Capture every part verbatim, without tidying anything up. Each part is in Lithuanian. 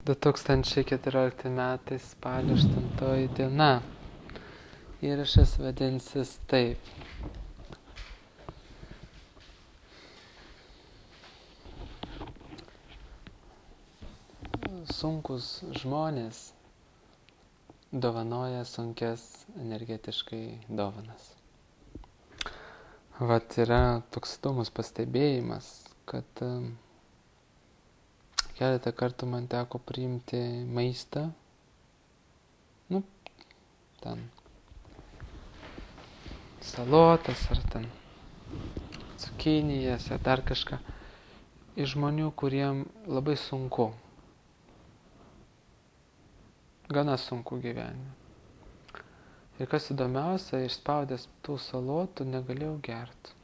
du tūkstančiai keturiolikti metai spalio aštuntoji diena. Įrašas vadinsis taip. Sunkus žmonės dovanoja sunkias energetiškai dovanas. Vat yra toks įdomus pastebėjimas, kad um, keletą kartų man teko priimti maistą, nu, ten salotas ar ten cukinijas ar dar kažką, iš žmonių, kuriem labai sunku, gana sunku gyvenime. Ir kas įdomiausia, išspaudęs tų salotų negalėjau gerti.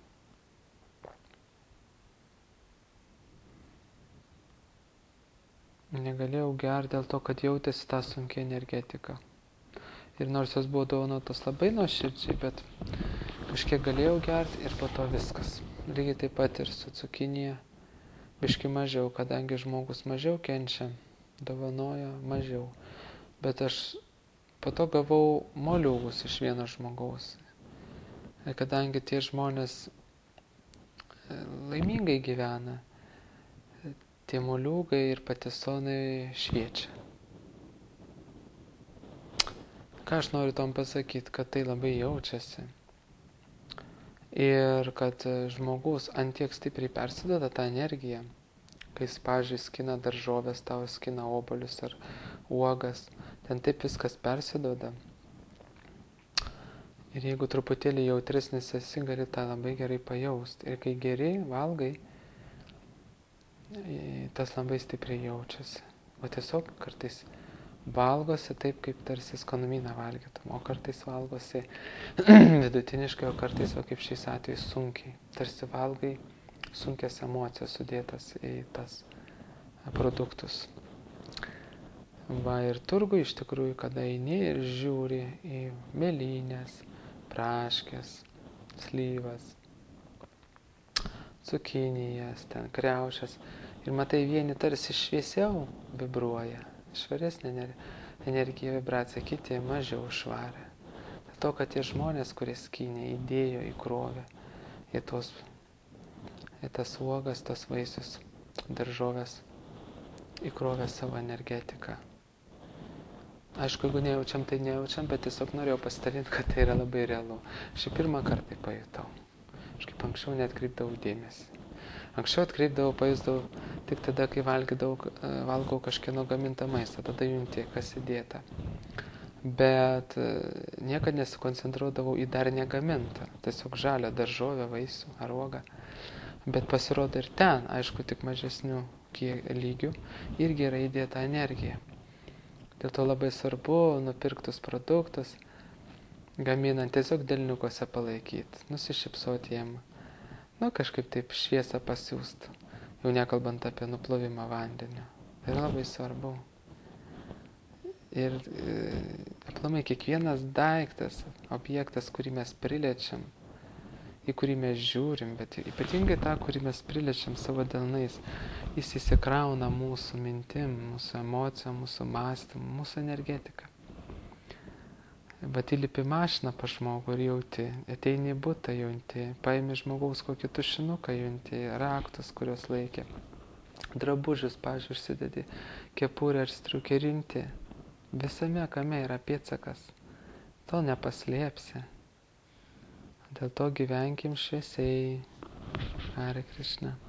Negalėjau gerti dėl to, kad jautėsi tą sunkią energetiką. Ir nors jos buvo dovanotos labai nuoširdžiai, bet kažkiek galėjau gerti ir po to viskas. Lygiai taip pat ir su cukinija, biški mažiau, kadangi žmogus mažiau kenčia, dovanoja mažiau. Bet aš po to gavau moliūgus iš vieno žmogaus. Ir kadangi tie žmonės laimingai gyvena, tie moliūgai ir patisonai šviečia. Ką aš noriu tom pasakyti, kad tai labai jaučiasi. Ir kad žmogus antiek stipriai persiduoda tą energiją, kai jis, pavyzdžiui, skina daržovės, tau skina obuolius ar uogas, ten taip viskas persiduoda. Ir jeigu truputėlį jautresnis esi, gali tą labai gerai pajausti. Ir kai geri, valgai, tas labai stipriai jaučiasi. O tiesiog kartais valgosi taip, kaip tarsi skanumyną valgytum, o kartais valgosi vidutiniškai, o kartais, o kaip šiais atvejais, sunkiai. Tarsi valgai sunkias emocijas sudėtas į tas produktus. Va ir turgui iš tikrųjų, kada eini ir žiūri į mėlynės, praškės, slyvas, cukinijas, ten kriaušės. Ir matai, vieni tarsi šviesiau vibruoja, švaresnė energija, vibracija, kiti mažiau švarę. Dėl to, kad tie žmonės, kurie skynė, įdėjo, įkrovė į, tos, į tas uogas, tas vaisius, daržovės, įkrovė savo energetiką. Aišku, jeigu nejaučiam, tai nejaučiam, bet tiesiog norėjau pasidalinti, kad tai yra labai realu. Aš pirmą kartą pajutau. Aš kaip anksčiau neatkreipdavau dėmesį. Anksčiau atkreipdavau, pajusdavau tik tada, kai valgydavau, valgau kažkieno gamintą maistą, tada junti, kas įdėta. Bet niekad nesikoncentruodavau į dar negamintą, tiesiog žalią daržovę, vaisių ar uogą. Bet pasirodo ir ten, aišku, tik mažesnių lygių, irgi yra įdėta energija. Dėl to labai svarbu nupirktus produktus, gaminant tiesiog delniukose palaikyti, nusišypsoti jiem. Nu, kažkaip taip šviesą pasiūst, jau nekalbant apie nuplovimą vandeniu. Tai yra labai svarbu. Ir e, aplamai kiekvienas daiktas, objektas, kurį mes priliečiam, į kurį mes žiūrim, bet ypatingai tą, kurį mes priliečiam savo delnais, jis įsikrauna mūsų mintim, mūsų emocijom, mūsų mąstymu, mūsų energetika. Bet įlipi mašiną pa žmogų ir jauti, ateini į butą jauti, paimi žmogaus kokį tušinuką jauti, raktus, kurios laikė, drabužius, pavyzdžiui, užsidedi, kepurę ar striukę rinti. Visame kame yra pėdsakas, to nepaslėpsi. Dėl to gyvenkim šviesiai. Hare Krishna.